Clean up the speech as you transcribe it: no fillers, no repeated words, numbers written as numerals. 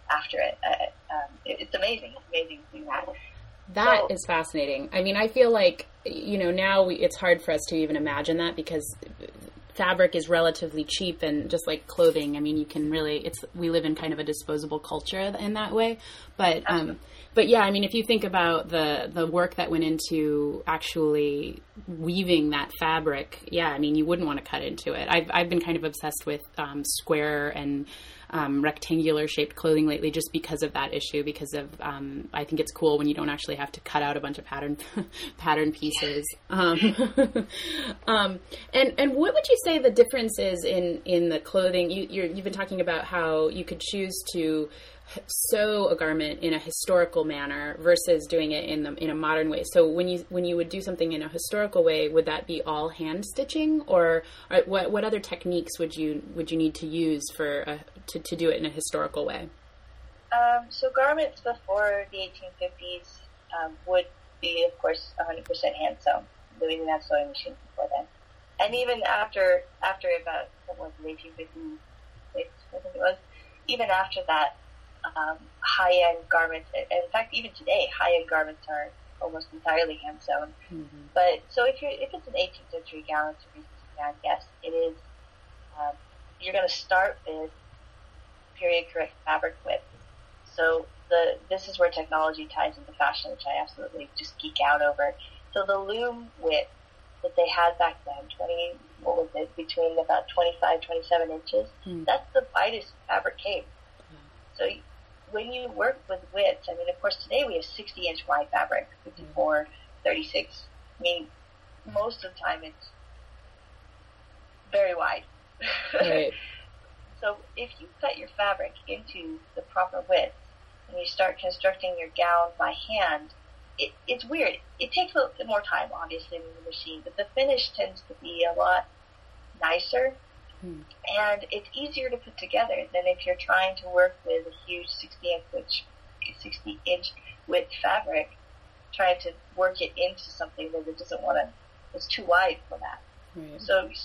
after it. It's amazing. It's amazing to see that. That is fascinating. I mean, I feel like, now it's hard for us to even imagine that because fabric is relatively cheap, and just like clothing, I mean, you can really, we live in kind of a disposable culture in that way. But yeah, I mean, if you think about the work that went into actually weaving that fabric, yeah, I mean, you wouldn't want to cut into it. I've been kind of obsessed with square and rectangular shaped clothing lately, just because of that issue, because of I think it's cool when you don't actually have to cut out a bunch of pattern pieces. And what would you say the difference is in the clothing? You've been talking about how you could choose to sew a garment in a historical manner versus doing it in a modern way. So when you would do something in a historical way, would that be all hand stitching, or what other techniques would you need to use to do it in a historical way? So garments before the 1850s would be, of course, 100% hand sewn. We didn't have sewing machines before then, and even after about the 1856, I think it was. Even after that, high-end garments, in fact, even today, high-end garments are almost entirely hand-sewn. Mm-hmm. But so if it's an 18th century gown, it's a Regency gown, yes, it is. You're going to start with period-correct fabric width. So this is where technology ties into fashion, which I absolutely just geek out over. So the loom width that they had back then, between about 25, 27 inches, that's the widest fabric came. So when you work with widths, I mean, of course, today we have 60-inch wide fabric, 54, 36. I mean, most of the time it's very wide. Right. So if you cut your fabric into the proper width and you start constructing your gown by hand, it's weird. It takes a little bit more time, obviously, with the machine, but the finish tends to be a lot nicer. And it's easier to put together than if you're trying to work with a huge 60-inch width fabric, trying to work it into something that it doesn't want to, it's too wide for that. Right. So